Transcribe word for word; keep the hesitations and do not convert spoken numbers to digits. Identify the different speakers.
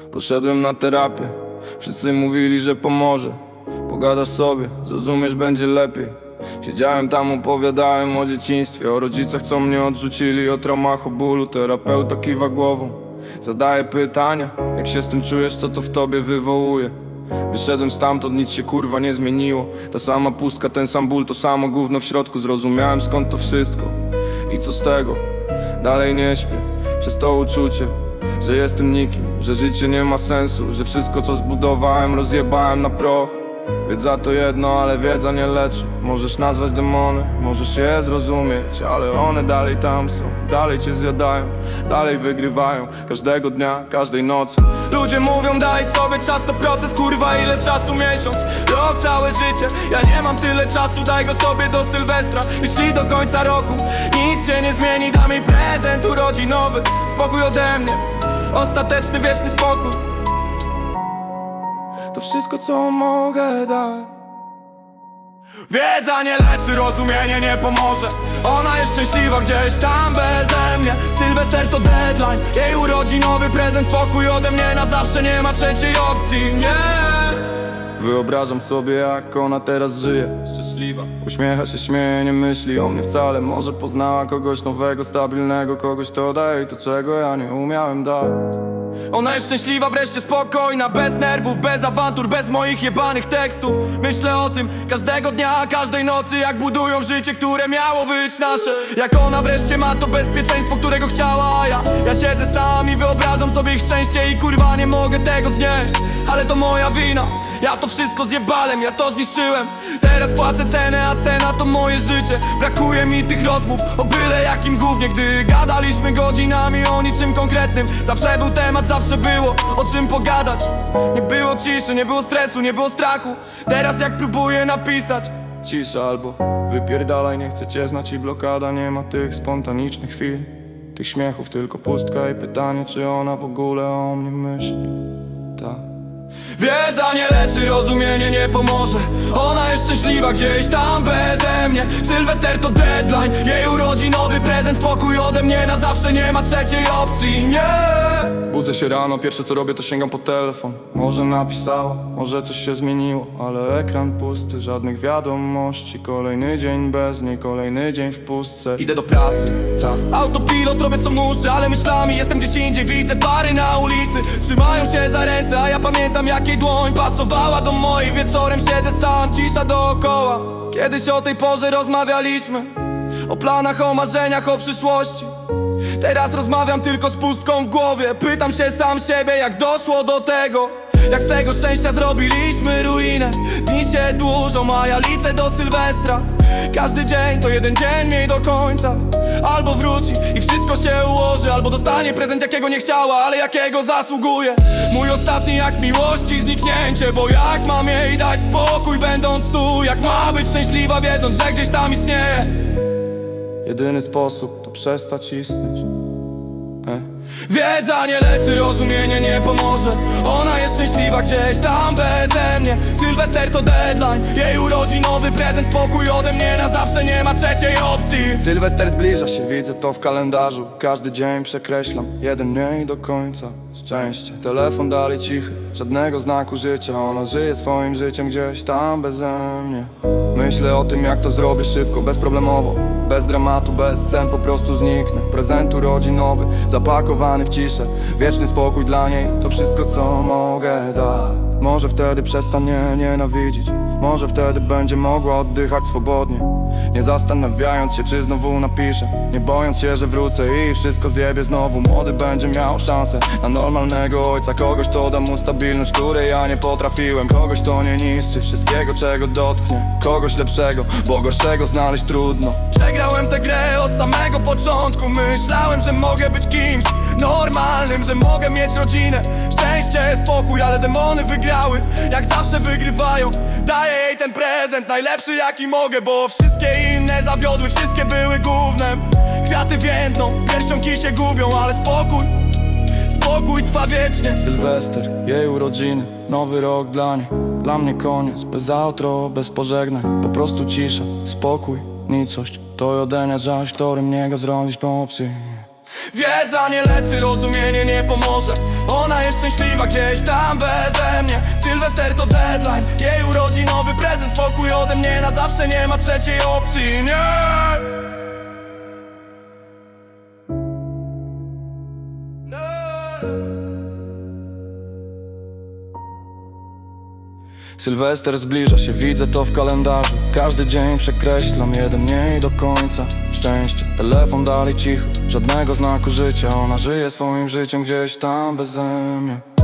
Speaker 1: Poszedłem na terapię, wszyscy mówili, że pomoże. Pogadasz sobie, zrozumiesz, będzie lepiej. Siedziałem tam, opowiadałem o dzieciństwie, o rodzicach, co mnie odrzucili, o traumach, o bólu. Terapeuta kiwa głową, zadaje pytania: jak się z tym czujesz, co to w tobie wywołuje? Wyszedłem stamtąd, nic się kurwa nie zmieniło. Ta sama pustka, ten sam ból, to samo gówno w środku. Zrozumiałem, skąd to wszystko i co z tego. Dalej nie śpię przez to uczucie, że jestem nikim, że życie nie ma sensu, że wszystko, co zbudowałem, rozjebałem na proch. Wiedza to jedno, ale wiedza nie leczy. Możesz nazwać demony, możesz je zrozumieć, ale one dalej tam są, dalej cię zjadają, dalej wygrywają każdego dnia, każdej nocy. Ludzie mówią, daj sobie czas, to proces, kurwa, ile czasu? Miesiąc, rok, całe życie. Ja nie mam tyle czasu, daj go sobie do Sylwestra. Jeśli do końca roku nic się nie zmieni, dam jej prezent urodzinowy. Spokój ode mnie, ostateczny, wieczny spokój. To wszystko, co mogę dać. Wiedza nie leczy, rozumienie nie pomoże. Ona jest szczęśliwa gdzieś tam beze mnie. Sylwester to deadline, jej urodzinowy prezent. Spokój ode mnie na zawsze, nie ma trzeciej opcji, nie. Wyobrażam sobie, jak ona teraz żyje, szczęśliwa, uśmiecha się, śmieje, nie myśli o mnie wcale. Może poznała kogoś nowego, stabilnego, kogoś, kto daje to, czego ja nie umiałem dać. Ona jest szczęśliwa, wreszcie spokojna, bez nerwów, bez awantur, bez moich jebanych tekstów. Myślę o tym każdego dnia, każdej nocy, jak budują życie, które miało być nasze. Jak ona wreszcie ma to bezpieczeństwo, którego chciała, a ja Ja siedzę sam i wyobrażam sobie ich szczęście i kurwa nie mogę tego znieść. Ale to moja wina, ja to wszystko zjebałem, ja to zniszczyłem. Teraz płacę cenę, a cena to moje życie. Brakuje mi tych rozmów o byle jakim gównie, gdy gadaliśmy godzinami o niczym konkretnym. Zawsze był temat, zawsze było o czym pogadać. Nie było ciszy, nie było stresu, nie było strachu. Teraz jak próbuję napisać, cisza albo wypierdalaj, nie chcę cię znać i blokada. Nie ma tych spontanicznych chwil, tych śmiechów, tylko pustka i pytanie, czy ona w ogóle o mnie myśli. Tak. Wiedza nie leczy, rozumienie nie pomoże. Ona jest szczęśliwa gdzieś tam beze mnie. Sylwester to deadline, jej urodzinowy prezent. Spokój ode mnie na zawsze, nie ma trzeciej opcji, nie. Budzę się rano, pierwsze co robię to sięgam po telefon. Może napisała, może coś się zmieniło, ale ekran pusty, żadnych wiadomości. Kolejny dzień bez niej, kolejny dzień w pustce. Idę do pracy, tak. Autopilot, robię co muszę, ale myślami jestem gdzieś indziej. Widzę pary na ulicy, trzymają się za ręce, a ja pamiętam, jak jej dłoń pasowała do mojej. Wieczorem siedzę sam, cisza dookoła. Kiedyś o tej porze rozmawialiśmy o planach, o marzeniach, o przyszłości. Teraz rozmawiam tylko z pustką w głowie. Pytam się sam siebie, jak doszło do tego. Jak z tego szczęścia zrobiliśmy ruinę. Dni się dłużą, a ja liczę do Sylwestra. Każdy dzień to jeden dzień mniej do końca. Albo wróci i wszystko się ułoży, albo dostanie prezent, jakiego nie chciała, ale jakiego zasługuje. Mój ostatni akt miłości, zniknięcie. Bo jak mam jej dać spokój, będąc tu? Jak ma być szczęśliwa, wiedząc, że gdzieś tam istnieje? Jedyny sposób to przestać istnieć. e. Wiedza nie leczy, rozumienie nie pomoże. Ona jest szczęśliwa gdzieś tam beze mnie. Sylwester to deadline, jej urodzinowy prezent. Spokój ode mnie na zawsze, nie ma trzeciej opcji. Sylwester zbliża się, widzę to w kalendarzu. Każdy dzień przekreślam, jeden mniej do końca. Szczęście, telefon dalej cichy, żadnego znaku życia. Ona żyje swoim życiem gdzieś tam beze mnie. Myślę o tym, jak to zrobię szybko, bezproblemowo, bez dramatu, bez scen, po prostu zniknę. Prezent urodzinowy, zapakowany w ciszę. Wieczny spokój dla niej, to wszystko, co mogę dać. Może wtedy przestanie nienawidzić, może wtedy będzie mogła oddychać swobodnie. Nie zastanawiając się, czy znowu napiszę, nie bojąc się, że wrócę i wszystko zjebie znowu. Młody będzie miał szansę na normalnego ojca. Kogoś, kto da mu stabilność, której ja nie potrafiłem. Kogoś, kto nie niszczy wszystkiego, czego dotknie. Kogoś lepszego, bo gorszego znaleźć trudno. Przegrałem tę grę od samego początku. Myślałem, że mogę być kimś normalnym, że mogę mieć rodzinę, szczęście, spokój, ale demony wygrały, jak zawsze wygrywają. Daję jej ten prezent, najlepszy jaki mogę, bo wszystkie inne zawiodły, wszystkie były gównem. Kwiaty więdną, pierścionki się gubią, ale spokój, spokój trwa wiecznie. Sylwester, jej urodziny, nowy rok dla niej. Dla mnie koniec, bez outro, bez pożegnań. Po prostu cisza, spokój, nicość. To jedyny żal, który mnie go zrobić po opcji. Wiedza nie leczy, rozumienie nie pomoże. Ona jest szczęśliwa gdzieś tam beze mnie. Sylwester to deadline, jej urodzinowy prezent. Spokój ode mnie na zawsze, nie ma trzeciej opcji, nie. Sylwester zbliża się, widzę to w kalendarzu. Każdy dzień przekreślam, jeden mniej do końca. Szczęście, telefon dalej cichy, żadnego znaku życia. Ona żyje swoim życiem gdzieś tam beze mnie.